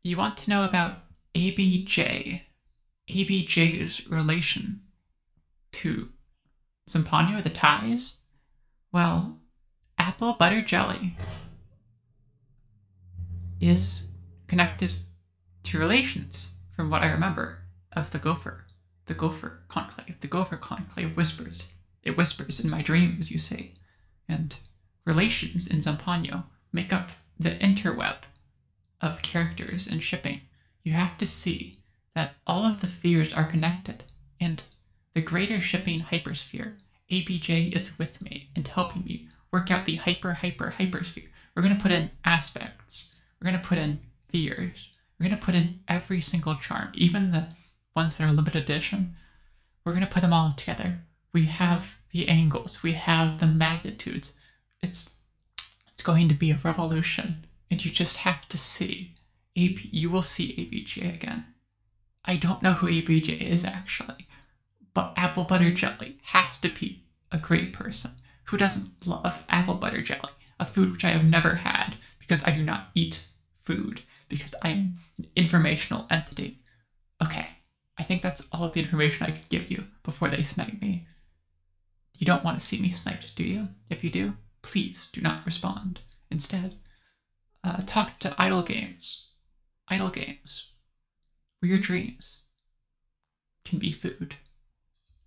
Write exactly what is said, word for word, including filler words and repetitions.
You want to know about A B J. A B J's relation to Zampano, the ties? Well, apple butter jelly is connected to relations, from what I remember, of the gopher. The gopher conclave. The gopher conclave whispers. It whispers in my dreams, you say. And relations in Zampano make up the interweb of characters and shipping. You have to see that all of the spheres are connected, and the greater shipping hypersphere, A B J is with me and helping me work out the hyper hyper hypersphere. We're going to put in aspects. We're going to put in fears. We're going to put in every single charm, even the ones that are limited edition. We're going to put them all together. We have the angles. We have the magnitudes. It's it's going to be a revolution, and you just have to see. A B, you will see A B J again. I don't know who A B J is actually, but apple butter jelly has to be a great person. Who doesn't love apple butter jelly? A food which I have never had because I do not eat food, because I'm an informational entity. Okay, I think that's all of the information I could give you before they snipe me. You don't want to see me sniped, do you? If you do, please do not respond. Instead, uh, talk to idle games. Idle games where your dreams can be food.